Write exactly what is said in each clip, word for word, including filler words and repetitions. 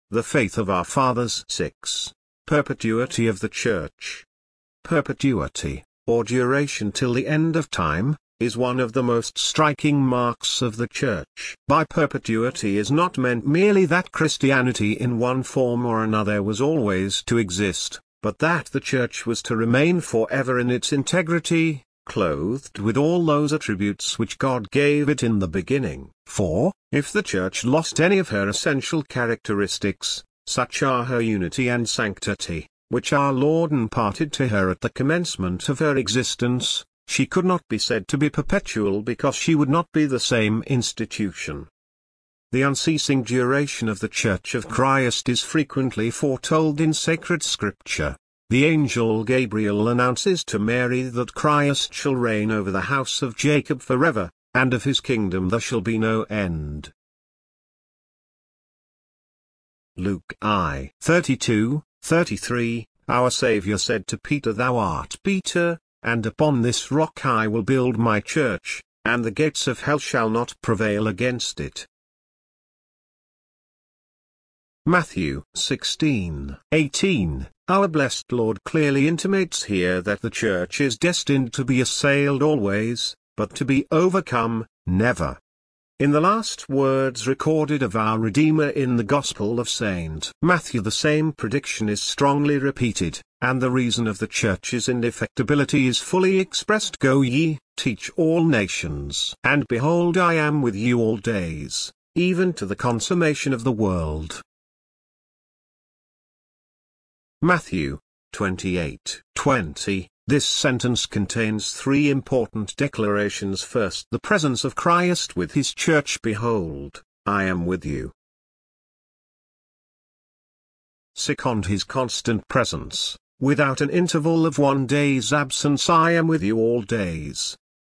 the faith of our fathers. six. Perpetuity of the Church. Perpetuity, or duration till the end of time, is one of the most striking marks of the Church. By perpetuity is not meant merely that Christianity in one form or another was always to exist, but that the Church was to remain forever in its integrity, clothed with all those attributes which God gave it in the beginning. For, if the Church lost any of her essential characteristics, such are her unity and sanctity, which our Lord imparted to her at the commencement of her existence, she could not be said to be perpetual because she would not be the same institution. The unceasing duration of the Church of Christ is frequently foretold in sacred scripture. The angel Gabriel announces to Mary that Christ shall reign over the house of Jacob forever, and of his kingdom there shall be no end. Luke I thirty-two, thirty-three, Our Saviour said to Peter, Thou art Peter, and upon this rock I will build my church, and the gates of hell shall not prevail against it. Matthew sixteen, eighteen. Our blessed Lord clearly intimates here that the Church is destined to be assailed always, but to be overcome, never. In the last words recorded of our Redeemer in the Gospel of Saint Matthew, the same prediction is strongly repeated, and the reason of the Church's indefectibility is fully expressed. Go ye, teach all nations. And behold, I am with you all days, even to the consummation of the world. Matthew twenty-eight, twenty. This sentence contains three important declarations. First, the presence of Christ with his church. Behold, I am with you. Second, his constant presence, without an interval of one day's absence. I am with you all days.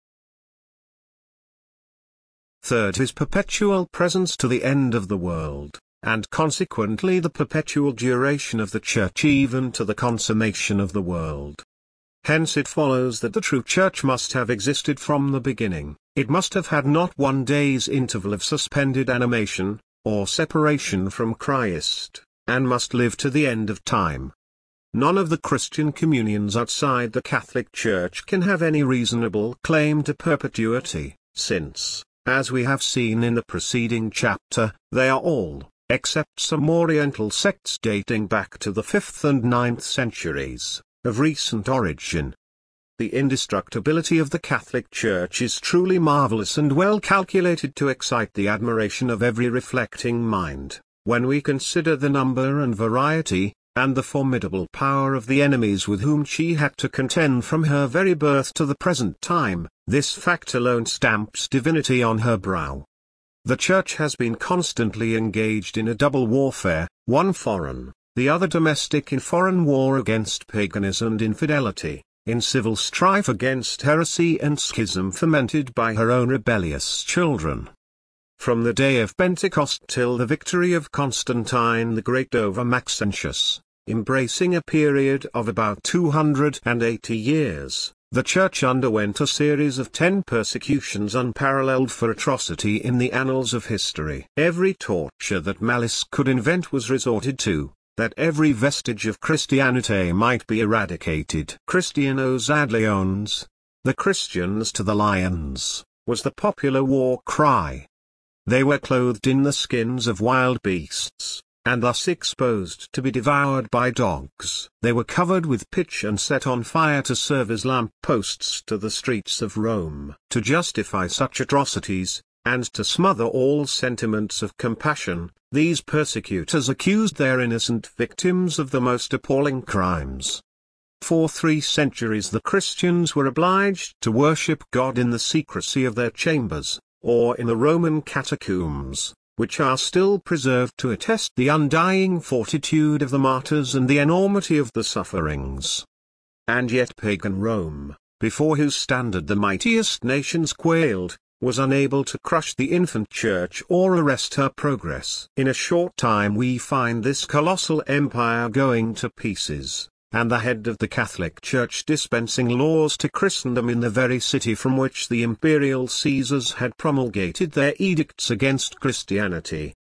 Third, his perpetual presence to the end of the world, and consequently the perpetual duration of the Church even to the consummation of the world. Hence it follows that the true Church must have existed from the beginning. It must have had not one day's interval of suspended animation, or separation from Christ, and must live to the end of time. None of the Christian communions outside the Catholic Church can have any reasonable claim to perpetuity, since, as we have seen in the preceding chapter, they are all, except some Oriental sects dating back to the fifth and ninth centuries, of recent origin. The indestructibility of the Catholic Church is truly marvelous and well calculated to excite the admiration of every reflecting mind, when we consider the number and variety, and the formidable power of the enemies with whom she had to contend from her very birth to the present time. This fact alone stamps divinity on her brow. The Church has been constantly engaged in a double warfare, one foreign, the other domestic, in foreign war against paganism and infidelity, in civil strife against heresy and schism fomented by her own rebellious children. From the day of Pentecost till the victory of Constantine the Great over Maxentius, embracing a period of about two hundred eighty years, the Church underwent a series of ten persecutions unparalleled for atrocity in the annals of history. Every torture that malice could invent was resorted to, that every vestige of Christianity might be eradicated. Christianos ad leones, the Christians to the lions, was the popular war cry. They were clothed in the skins of wild beasts, and thus exposed to be devoured by dogs. They were covered with pitch and set on fire to serve as lamp posts to the streets of Rome. To justify such atrocities, and to smother all sentiments of compassion, these persecutors accused their innocent victims of the most appalling crimes. For three centuries the Christians were obliged to worship God in the secrecy of their chambers, or in the Roman catacombs, which are still preserved to attest the undying fortitude of the martyrs and the enormity of the sufferings. And yet pagan Rome, before whose standard the mightiest nations quailed, was unable to crush the infant Church or arrest her progress. In a short time we find this colossal empire going to pieces, and the head of the Catholic Church dispensing laws to Christendom in the very city from which the imperial Caesars had promulgated their edicts against Christianity.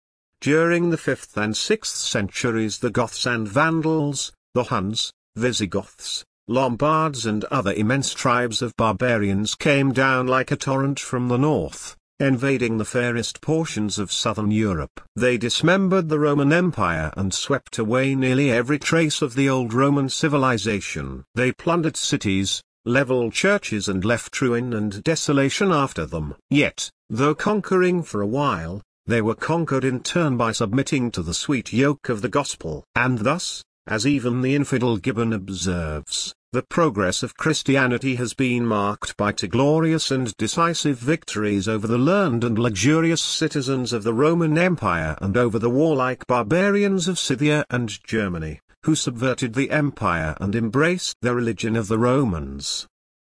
During the fifth and sixth centuries the Goths and Vandals, the Huns, Visigoths, Lombards and other immense tribes of barbarians came down like a torrent from the north, invading the fairest portions of southern Europe. They dismembered the Roman Empire and swept away nearly every trace of the old Roman civilization. They plundered cities, leveled churches and left ruin and desolation after them. Yet, though conquering for a while, they were conquered in turn by submitting to the sweet yoke of the gospel. And thus, as even the infidel Gibbon observes, the progress of Christianity has been marked by two glorious and decisive victories over the learned and luxurious citizens of the Roman Empire and over the warlike barbarians of Scythia and Germany, who subverted the empire and embraced the religion of the Romans.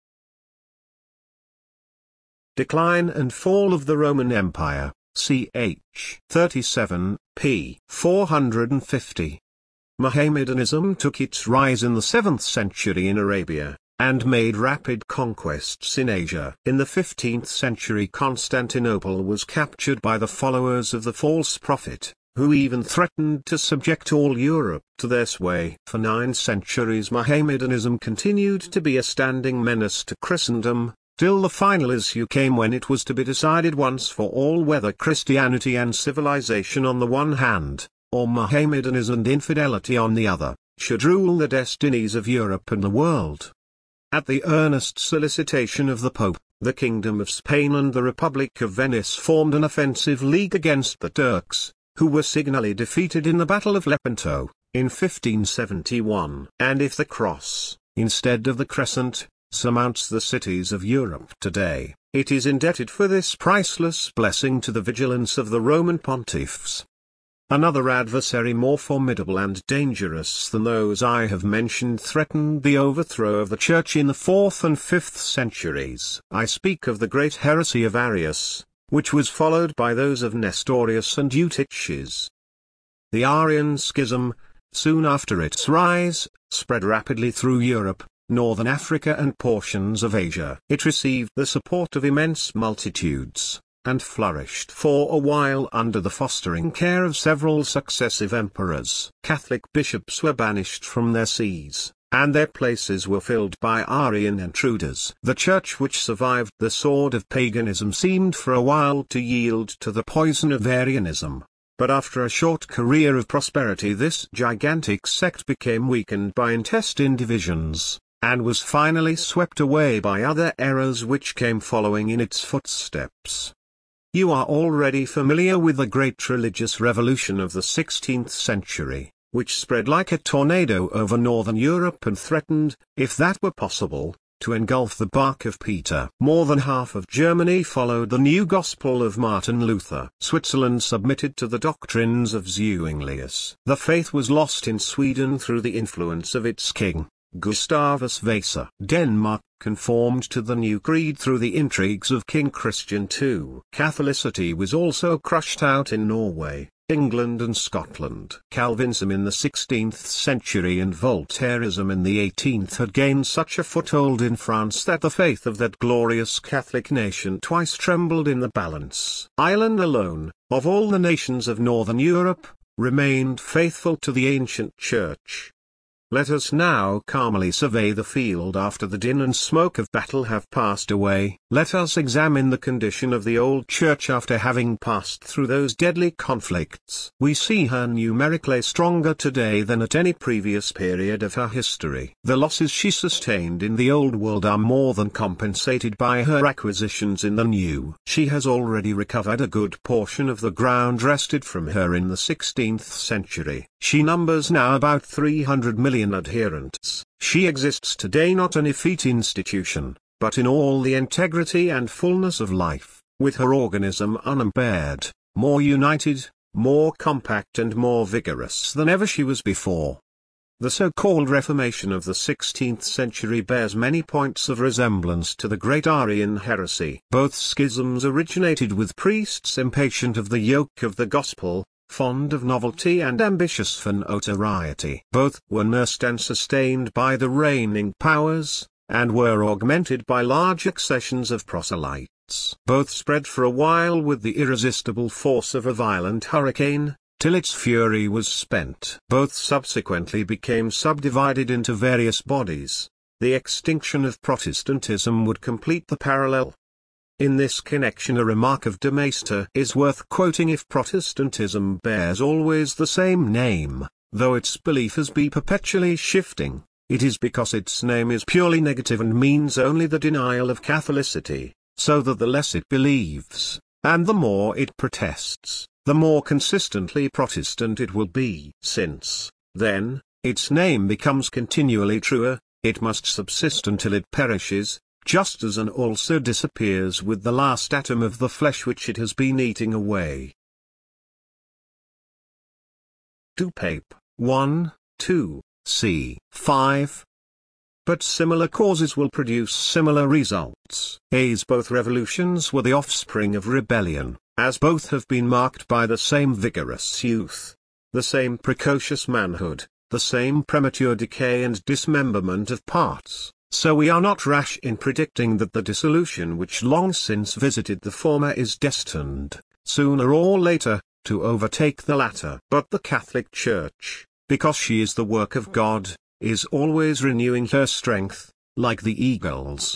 Decline and Fall of the Roman Empire, C H thirty-seven, p. four hundred fifty. Mohammedanism took its rise in the seventh century in Arabia, and made rapid conquests in Asia. In the fifteenth century Constantinople was captured by the followers of the false prophet, who even threatened to subject all Europe to their sway. For nine centuries Mohammedanism continued to be a standing menace to Christendom, till the final issue came when it was to be decided once for all whether Christianity and civilization on the one hand, or Mohammedanism and infidelity on the other, should rule the destinies of Europe and the world. At the earnest solicitation of the Pope, the Kingdom of Spain and the Republic of Venice formed an offensive league against the Turks, who were signally defeated in the Battle of Lepanto, in fifteen seventy-one. And if the cross, instead of the crescent, surmounts the cities of Europe today, it is indebted for this priceless blessing to the vigilance of the Roman pontiffs. Another adversary more formidable and dangerous than those I have mentioned threatened the overthrow of the Church in the fourth and fifth centuries. I speak of the great heresy of Arius, which was followed by those of Nestorius and Eutyches. The Arian schism, soon after its rise, spread rapidly through Europe, northern Africa and portions of Asia. It received the support of immense multitudes, and flourished for a while under the fostering care of several successive emperors. Catholic bishops were banished from their sees, and their places were filled by Arian intruders. The Church which survived the sword of paganism seemed for a while to yield to the poison of Arianism, but after a short career of prosperity this gigantic sect became weakened by intestine divisions, and was finally swept away by other errors which came following in its footsteps. You are already familiar with the great religious revolution of the sixteenth century, which spread like a tornado over northern Europe and threatened, if that were possible, to engulf the bark of Peter. More than half of Germany followed the new gospel of Martin Luther. Switzerland submitted to the doctrines of Zuinglius. The faith was lost in Sweden through the influence of its king, Gustavus Vasa. Denmark conformed to the new creed through the intrigues of King Christian the Second. Catholicity was also crushed out in Norway, England and Scotland. Calvinism in the sixteenth century and Voltaireism in the eighteenth had gained such a foothold in France that the faith of that glorious Catholic nation twice trembled in the balance. Ireland alone, of all the nations of northern Europe, remained faithful to the ancient Church. Let us now calmly survey the field after the din and smoke of battle have passed away. Let us examine the condition of the old Church after having passed through those deadly conflicts. We see her numerically stronger today than at any previous period of her history. The losses she sustained in the old world are more than compensated by her acquisitions in the new. She has already recovered a good portion of the ground wrested from her in the sixteenth century. She numbers now about three hundred million adherents. She exists today not an effete institution, but in all the integrity and fullness of life, with her organism unimpaired, more united, more compact and more vigorous than ever she was before. The so-called Reformation of the sixteenth century bears many points of resemblance to the great Arian heresy. Both schisms originated with priests impatient of the yoke of the gospel, fond of novelty and ambitious for notoriety. Both were nursed and sustained by the reigning powers, and were augmented by large accessions of proselytes. Both spread for a while with the irresistible force of a violent hurricane, till its fury was spent. Both subsequently became subdivided into various bodies. The extinction of Protestantism would complete the parallel. In this connection a remark of de Maistre is worth quoting: if Protestantism bears always the same name, though its belief has been perpetually shifting, it is because its name is purely negative and means only the denial of Catholicity, so that the less it believes, and the more it protests, the more consistently Protestant it will be. Since, then, its name becomes continually truer, it must subsist until it perishes, just as an ulcer disappears with the last atom of the flesh which it has been eating away. two Pape, one, two, c. five. But similar causes will produce similar results. As both revolutions were the offspring of rebellion, as both have been marked by the same vigorous youth, the same precocious manhood, the same premature decay and dismemberment of parts, so we are not rash in predicting that the dissolution which long since visited the former is destined, sooner or later, to overtake the latter. But the Catholic Church, because she is the work of God, is always renewing her strength, like the eagles.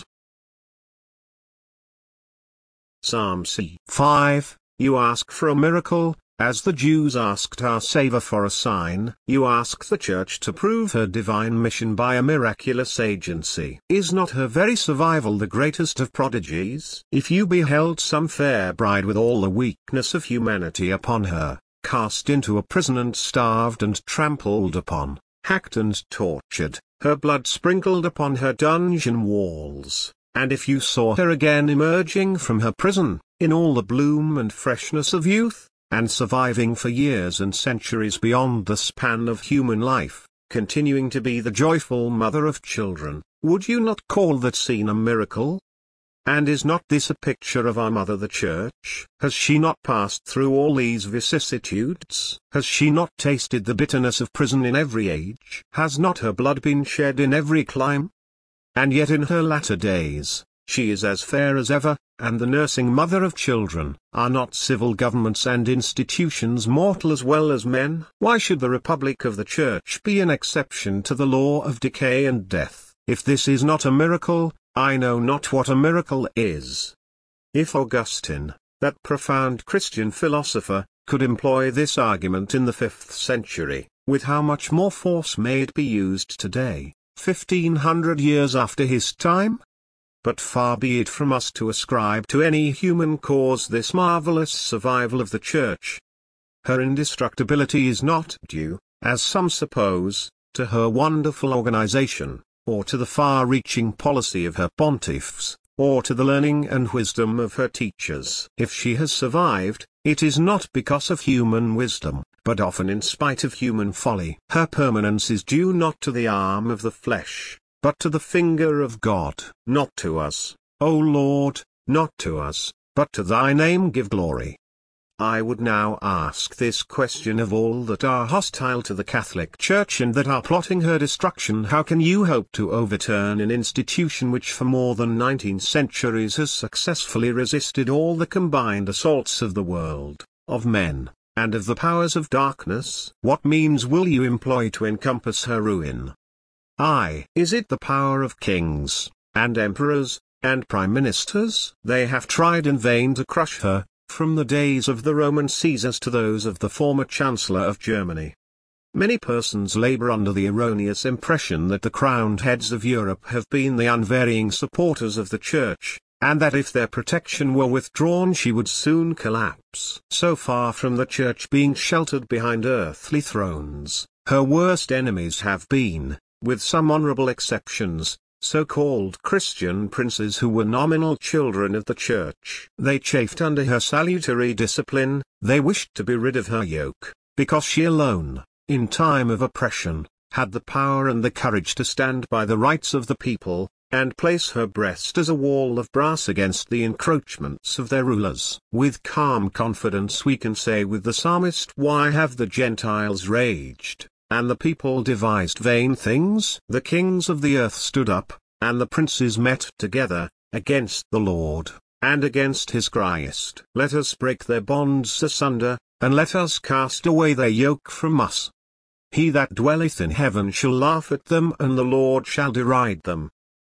Psalm c. five, you ask for a miracle, as the Jews asked our Saviour for a sign. You ask the Church to prove her divine mission by a miraculous agency. Is not her very survival the greatest of prodigies? If you beheld some fair bride with all the weakness of humanity upon her, cast into a prison and starved and trampled upon, hacked and tortured, her blood sprinkled upon her dungeon walls, and if you saw her again emerging from her prison, in all the bloom and freshness of youth, and surviving for years and centuries beyond the span of human life, continuing to be the joyful mother of children, would you not call that scene a miracle? And is not this a picture of our Mother the Church? Has she not passed through all these vicissitudes? Has she not tasted the bitterness of prison in every age? Has not her blood been shed in every clime? And yet in her latter days, she is as fair as ever, and the nursing mother of children. Are not civil governments and institutions mortal as well as men? Why should the Republic of the Church be an exception to the law of decay and death? If this is not a miracle, I know not what a miracle is. If Augustine, that profound Christian philosopher, could employ this argument in the fifth century, with how much more force may it be used today, fifteen hundred years after his time? But far be it from us to ascribe to any human cause this marvelous survival of the Church. Her indestructibility is not due, as some suppose, to her wonderful organization, or to the far-reaching policy of her pontiffs, or to the learning and wisdom of her teachers. If she has survived, it is not because of human wisdom, but often in spite of human folly. Her permanence is due not to the arm of the flesh, but to the finger of God. Not to us, O Lord, not to us, but to thy name give glory. I would now ask this question of all that are hostile to the Catholic Church and that are plotting her destruction: how can you hope to overturn an institution which for more than nineteen centuries has successfully resisted all the combined assaults of the world, of men, and of the powers of darkness? What means will you employ to encompass her ruin? Aye, is it the power of kings, and emperors, and prime ministers? They have tried in vain to crush her, from the days of the Roman Caesars to those of the former Chancellor of Germany. Many persons labor under the erroneous impression that the crowned heads of Europe have been the unvarying supporters of the Church, and that if their protection were withdrawn she would soon collapse. So far from the Church being sheltered behind earthly thrones, her worst enemies have been, with some honorable exceptions, so-called Christian princes who were nominal children of the Church. They chafed under her salutary discipline, they wished to be rid of her yoke, because she alone, in time of oppression, had the power and the courage to stand by the rights of the people, and place her breast as a wall of brass against the encroachments of their rulers. With calm confidence we can say with the psalmist, "Why have the Gentiles raged, and the people devised vain things? The kings of the earth stood up, and the princes met together, against the Lord, and against his Christ. Let us break their bonds asunder, and let us cast away their yoke from us. He that dwelleth in heaven shall laugh at them, and the Lord shall deride them.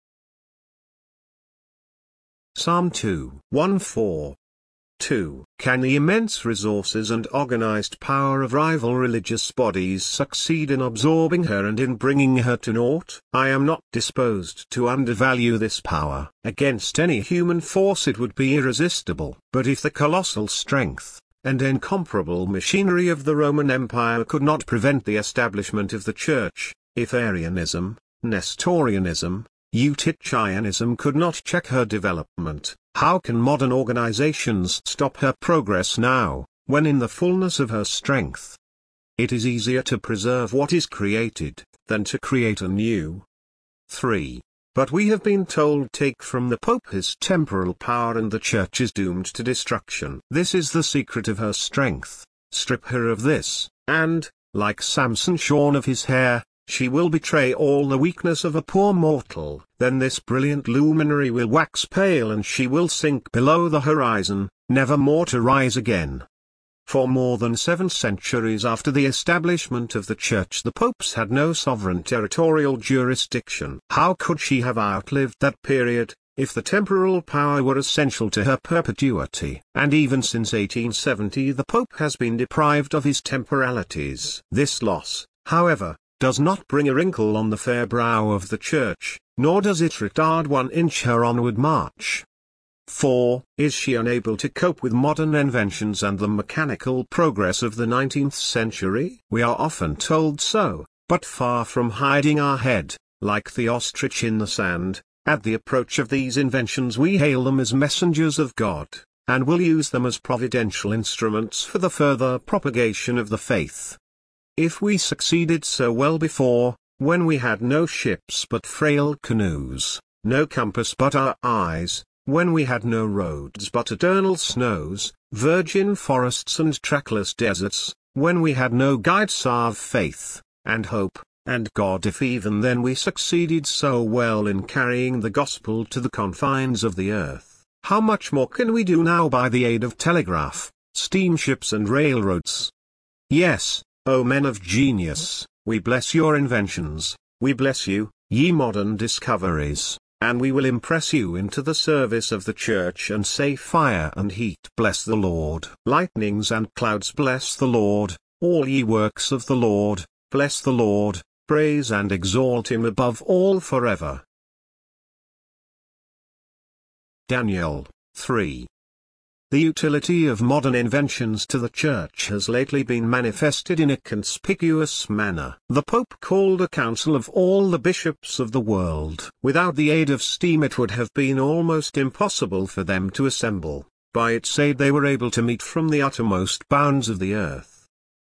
Psalm two, one four. two. Can the immense resources and organized power of rival religious bodies succeed in absorbing her and in bringing her to naught? I am not disposed to undervalue this power. Against any human force it would be irresistible. But if the colossal strength and incomparable machinery of the Roman Empire could not prevent the establishment of the Church, if Arianism, Nestorianism, Eutychianism could not check her development, how can modern organizations stop her progress now, when in the fullness of her strength? It is easier to preserve what is created, than to create anew. three. But we have been told, take from the Pope his temporal power and the Church is doomed to destruction. This is the secret of her strength. Strip her of this, and, like Samson shorn of his hair, she will betray all the weakness of a poor mortal. Then this brilliant luminary will wax pale and she will sink below the horizon, never more to rise again. For more than seven centuries after the establishment of the Church the popes had no sovereign territorial jurisdiction. How could she have outlived that period, if the temporal power were essential to her perpetuity? And even since eighteen seventy the Pope has been deprived of his temporalities. This loss, however, does not bring a wrinkle on the fair brow of the Church, nor does it retard one inch her onward march. four. Is she unable to cope with modern inventions and the mechanical progress of the nineteenth century? We are often told so, but far from hiding our head, like the ostrich in the sand, at the approach of these inventions we hail them as messengers of God, and will use them as providential instruments for the further propagation of the faith. If we succeeded so well before, when we had no ships but frail canoes, no compass but our eyes, when we had no roads but eternal snows, virgin forests and trackless deserts, when we had no guide save faith, and hope, and God, if even then we succeeded so well in carrying the gospel to the confines of the earth, how much more can we do now by the aid of telegraph, steamships and railroads? Yes, O men of genius, we bless your inventions, we bless you, ye modern discoveries, and we will impress you into the service of the Church and say fire and heat bless the Lord, lightnings and clouds bless the Lord, all ye works of the Lord, bless the Lord, praise and exalt him above all forever. Daniel, three. The utility of modern inventions to the Church has lately been manifested in a conspicuous manner. The Pope called a council of all the bishops of the world. Without the aid of steam it would have been almost impossible for them to assemble. By its aid they were able to meet from the uttermost bounds of the earth.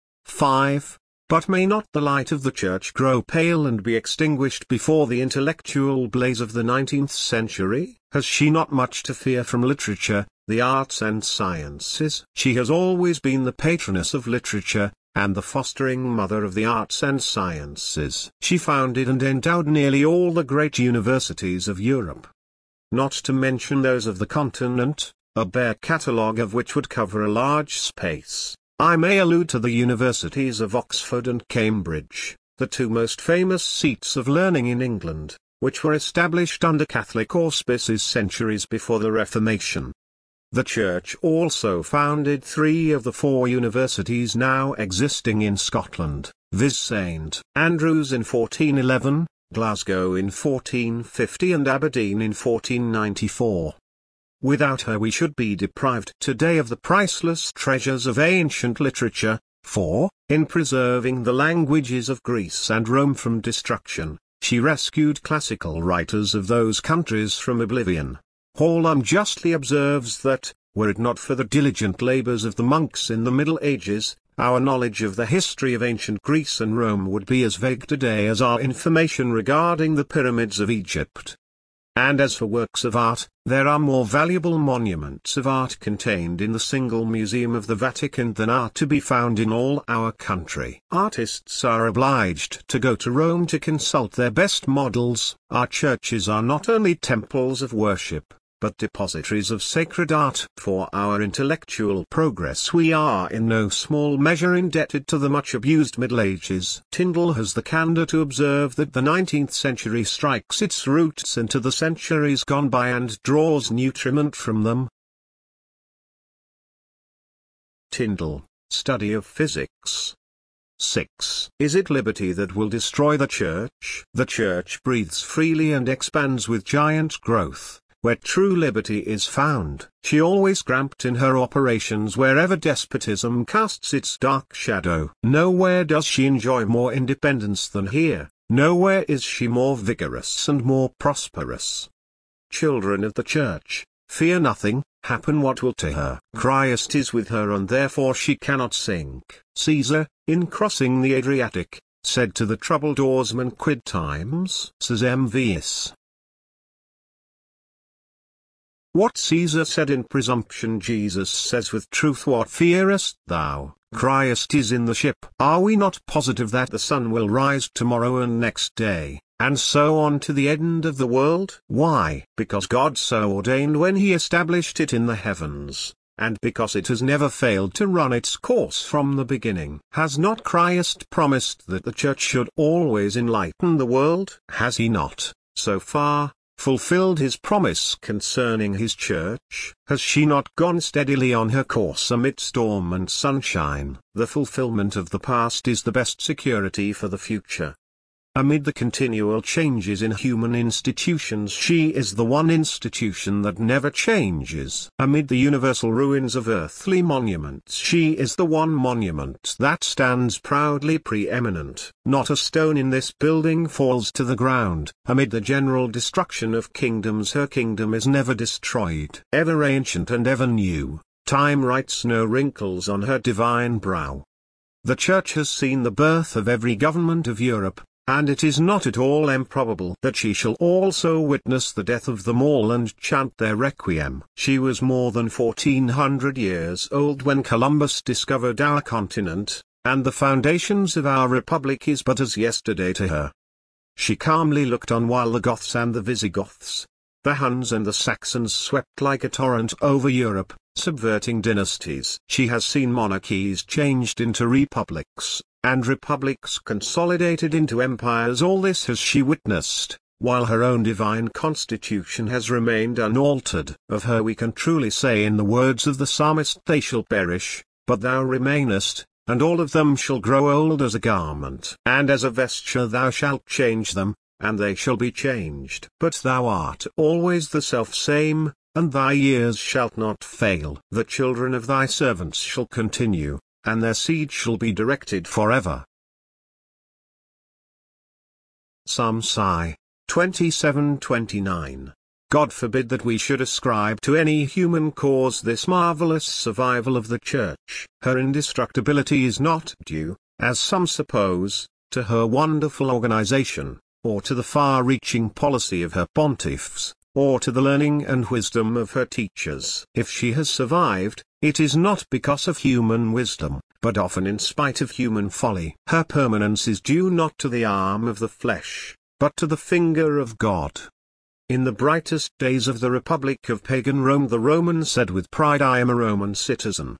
five. But may not the light of the Church grow pale and be extinguished before the intellectual blaze of the nineteenth century? Has she not much to fear from literature, the arts and sciences? She has always been the patroness of literature, and the fostering mother of the arts and sciences. She founded and endowed nearly all the great universities of Europe. Not to mention those of the continent, a bare catalogue of which would cover a large space. I may allude to the universities of Oxford and Cambridge, the two most famous seats of learning in England, which were established under Catholic auspices centuries before the Reformation. The Church also founded three of the four universities now existing in Scotland, viz. Saint Andrews in fourteen eleven, Glasgow in fourteen fifty and Aberdeen in fourteen ninety-four. Without her we should be deprived today of the priceless treasures of ancient literature, for, in preserving the languages of Greece and Rome from destruction, she rescued classical writers of those countries from oblivion. Hallam justly observes that, were it not for the diligent labours of the monks in the Middle Ages, our knowledge of the history of ancient Greece and Rome would be as vague today as our information regarding the pyramids of Egypt. And as for works of art, there are more valuable monuments of art contained in the single museum of the Vatican than are to be found in all our country. Artists are obliged to go to Rome to consult their best models. Our churches are not only temples of worship, but depositories of sacred art. For our intellectual progress we are in no small measure indebted to the much abused Middle Ages. Tyndall has the candour to observe that the nineteenth century strikes its roots into the centuries gone by and draws nutriment from them. Tyndall, Study of Physics. six. Is it liberty that will destroy the Church? The Church breathes freely and expands with giant growth, where true liberty is found. She always cramped in her operations wherever despotism casts its dark shadow. Nowhere does she enjoy more independence than here, nowhere is she more vigorous and more prosperous. Children of the Church, fear nothing, happen what will to her. Christ is with her and therefore she cannot sink. Caesar, in crossing the Adriatic, said to the troubled oarsman, Quid times? Says M V S. What Caesar said in presumption Jesus says with truth. What fearest thou? Christ is in the ship. Are we not positive that the sun will rise tomorrow and next day, and so on to the end of the world? Why? Because God so ordained when he established it in the heavens, and because it has never failed to run its course from the beginning. Has not Christ promised that the Church should always enlighten the world? Has he not, so far, fulfilled his promise concerning his Church? Has she not gone steadily on her course amid storm and sunshine? The fulfillment of the past is the best security for the future. Amid the continual changes in human institutions, she is the one institution that never changes. Amid the universal ruins of earthly monuments, she is the one monument that stands proudly preeminent. Not a stone in this building falls to the ground. Amid the general destruction of kingdoms, her kingdom is never destroyed. Ever ancient and ever new, time writes no wrinkles on her divine brow. The Church has seen the birth of every government of Europe, and it is not at all improbable that she shall also witness the death of them all and chant their requiem. She was more than fourteen hundred years old when Columbus discovered our continent, and the foundations of our republic is but as yesterday to her. She calmly looked on while the Goths and the Visigoths, the Huns and the Saxons swept like a torrent over Europe, subverting dynasties. She has seen monarchies changed into republics, and republics consolidated into empires. All this has she witnessed, while her own divine constitution has remained unaltered. Of her we can truly say in the words of the psalmist, they shall perish, but thou remainest, and all of them shall grow old as a garment. And as a vesture thou shalt change them, and they shall be changed. But thou art always the selfsame, and thy years shalt not fail. The children of thy servants shall continue, and their seed shall be directed forever. Psalm twenty-seven twenty-nine. God forbid that we should ascribe to any human cause this marvelous survival of the Church. Her indestructibility is not due, as some suppose, to her wonderful organization, or to the far-reaching policy of her pontiffs, or to the learning and wisdom of her teachers. If she has survived, it is not because of human wisdom, but often in spite of human folly. Her permanence is due not to the arm of the flesh, but to the finger of God. In the brightest days of the Republic of pagan Rome, the Roman said with pride, I am a Roman citizen.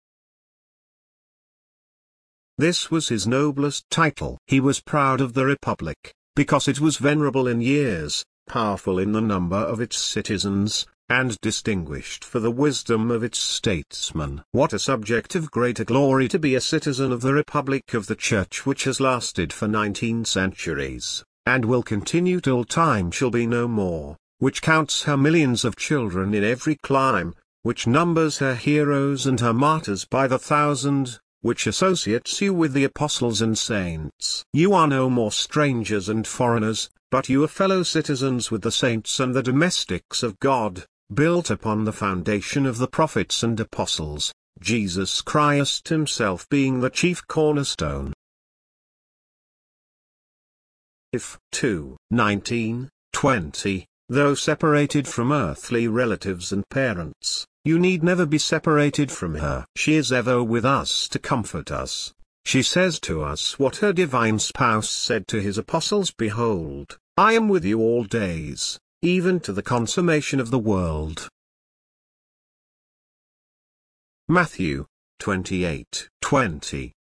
This was his noblest title. He was proud of the Republic, because it was venerable in years, powerful in the number of its citizens, and distinguished for the wisdom of its statesmen. What a subject of greater glory to be a citizen of the Republic of the Church, which has lasted for nineteen centuries, and will continue till time shall be no more, which counts her millions of children in every clime, which numbers her heroes and her martyrs by the thousand, which associates you with the apostles and saints. You are no more strangers and foreigners, but you are fellow citizens with the saints and the domestics of God, built upon the foundation of the prophets and apostles, Jesus Christ himself being the chief cornerstone. If two nineteen twenty, though separated from earthly relatives and parents, you need never be separated from her. She is ever with us to comfort us. She says to us what her divine spouse said to his apostles, Behold, I am with you all days, even to the consummation of the world. Matthew twenty-eight twenty.